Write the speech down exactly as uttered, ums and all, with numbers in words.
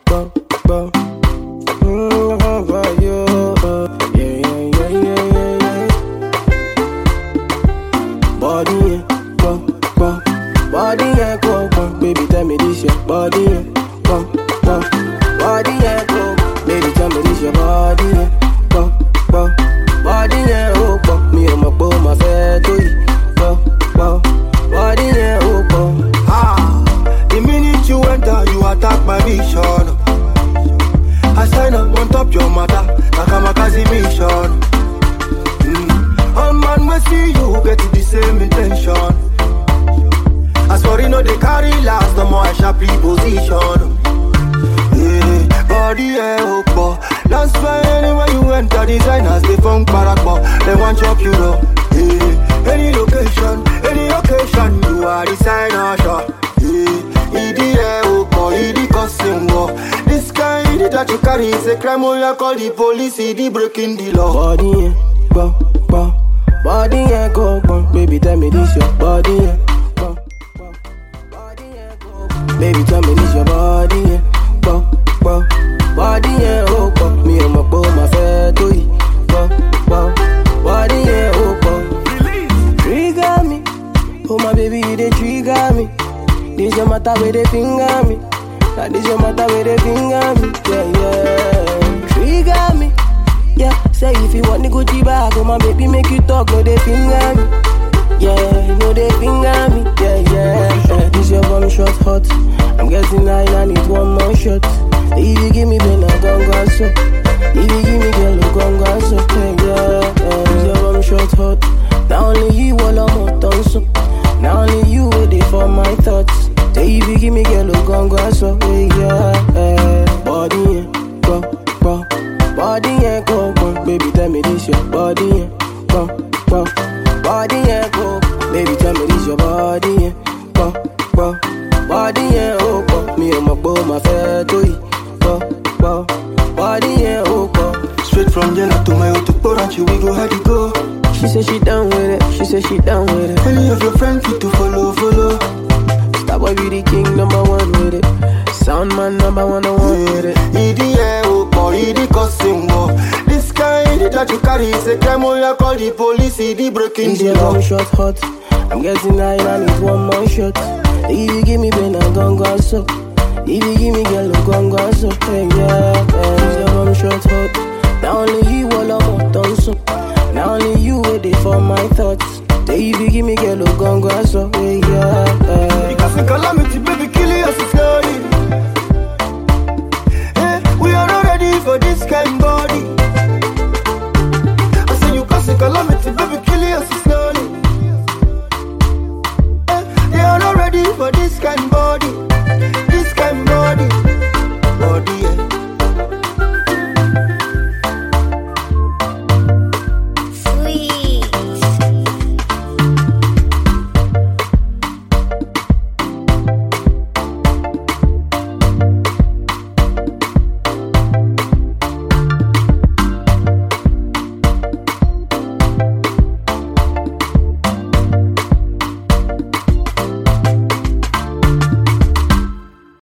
go, go. Mm, for you. Yeah, yeah, yeah, yeah, yeah. Body, yeah, go, go. Body, yeah, go, go. Baby, tell me this your body, yeah, go, go. Body, yeah, go. Baby, tell me this your body, yeah, go, go. Body, yeah, oh, go. Me and my boy, my fair to you, go, go. Body, yeah, oh, go. Ah, the minute you enter, you attack my vision. I sign up on top your mother, Nakamakazi mission. Mm. All man we see you get the same intention. As for you know they carry last, no more I sharp position. Yeah, body yeah, oh, that's why anywhere you enter, designers they funk barakbo. They want chop you know. Yeah, any location, any occasion, you are designer sure. Yeah, E D yeah, oh, E D costing war. This guy that you carry is a crime. Oh, you call the police, E D breaking the law. Body yeah, go, go. Body yeah, go, go. Baby, tell me this your body yeah, go, go. Body yeah, go, go. Baby, tell me this your body yeah, go, go. Body yeah, oh, go. Me and my boy, my fair to you, go, go. Body yeah, oh, go. Trigger me, oh my baby, you dey trigger me. This your matter where they finger me. Now this your matter where they finger me. Yeah, yeah. Trigger me. Yeah, say if you want the Gucci bag, oh my baby make you talk, no they finger me. Yeah, no they finger me. Yeah, yeah, yeah. This your one shot hot. I'm getting high, I need one more shot. If you give me ben, I'm gon' go so. If you give me girl, I'm gon' go so. Yeah, yeah, yeah. This your one shot hot. Now only you all I'm on done so. Now only you waiting for my thoughts. Say if you give me girl, I'm gon' go so. Yeah, yeah. Body, yeah, go, go. Body, yeah, go, go. Baby, tell me this your body, yeah, go, go. Body, yeah, go. Baby, tell me this your body, yeah, go, go. Body, yeah, oh, go. Me and my boy, my fair to you, go, go. Body, yeah, oh, go. Straight from Jella to my auto Poranchi, we go how to go. She said she down with it, she said she down with it. Any of your friends fit to follow, follow. Star boy be the king, number one with it. Sound man, number one, the one with it. E D yeah, oh, boy, E D costing war. This guy that you carry is a crime. Oh, you call the police, E D breaking the law. One shot hot. I'm getting high, I need one more shot. If you give me ben, I'm gon' go so. If you give me girl, I'm gon' go so. Hey, yeah, yeah. This one shot hot. Now only you all I'm on done so. Now only you waiting for my thoughts. Say if you give me girl, I'm gon' go so. Hey, yeah, yeah. Because in calamity, baby.